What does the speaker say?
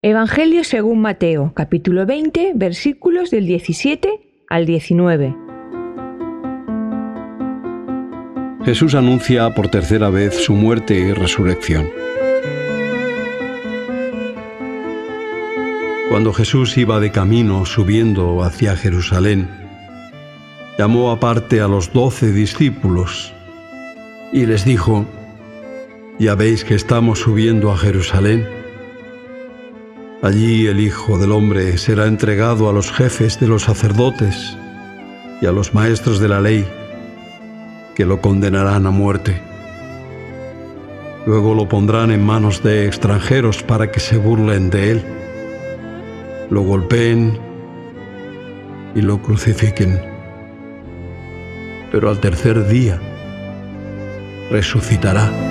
Evangelio según Mateo, capítulo 20, versículos del 17 al 19. Jesús anuncia por tercera vez su muerte y resurrección. Cuando Jesús iba de camino subiendo hacia Jerusalén, llamó aparte a los 12 discípulos y les dijo: «Ya veis que estamos subiendo a Jerusalén. Allí el Hijo del Hombre será entregado a los jefes de los sacerdotes y a los maestros de la ley, que lo condenarán a muerte. Luego lo pondrán en manos de extranjeros para que se burlen de él, lo golpeen y lo crucifiquen. Pero al tercer día resucitará».